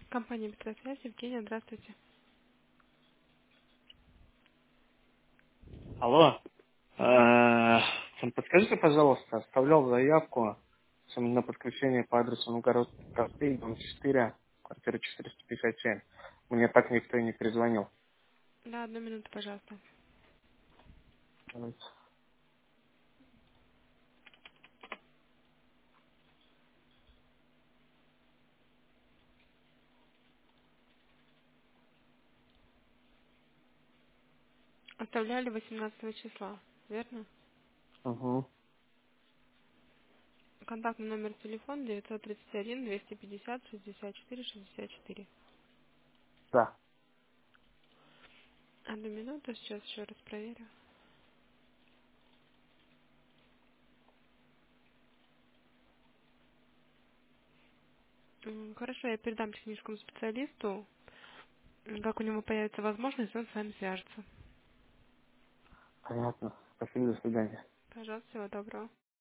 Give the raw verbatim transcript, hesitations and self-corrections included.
Компания Бетросвязь, Евгения, здравствуйте. Алло. Э, Подскажите, пожалуйста, оставлял заявку на подключение по адресу Новгородский проспект, дом четыре, квартира четыреста пятьдесят семь. Мне так никто и не перезвонил. Да, одну минуту, пожалуйста. Давайте. Оставляли восемнадцатого числа, верно? Угу. Контактный номер телефона девятьсот тридцать один двести пятьдесят шестьдесят четыре шестьдесят четыре. Да. Одну минуту, сейчас еще раз проверю. М, Хорошо, я передам техническому специалисту. М, Как у него появится возможность, он с вами свяжется. Понятно. Спасибо, до свидания. Пожалуйста, всего доброго.